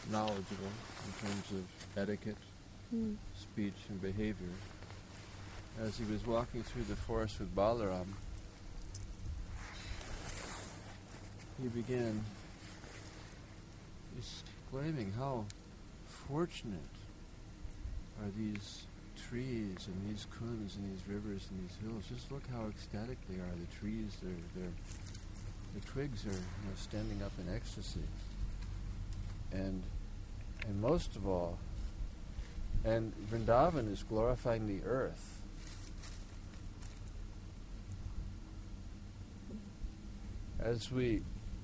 knowledgeable in terms of etiquette, speech, and behavior. As he was walking through the forest with Balaram, he began exclaiming, how fortunate are these trees and these kunds and these rivers and these hills. Just look how ecstatic they are. The trees, the twigs are standing up in ecstasy. And most of all, and Vrindavan is glorifying the earth. As we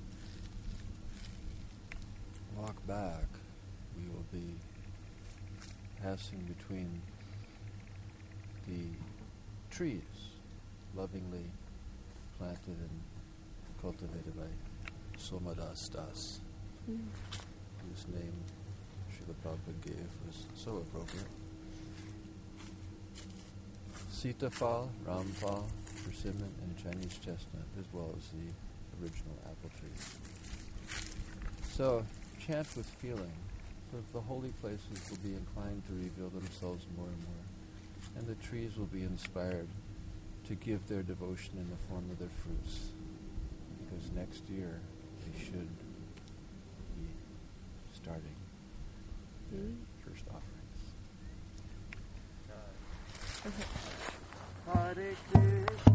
walk back, we will be passing between the trees, lovingly planted and cultivated by Somadas Das, whose name Srila Prabhupada gave was so appropriate. Sitafal, Ramphal, persimmon, and Chinese chestnut, as well as the original apple tree. So, chant with feeling, so that the holy places will be inclined to reveal themselves more and more, and the trees will be inspired to give their devotion in the form of their fruits, because next year they should be starting their first offerings. Hare Krishna.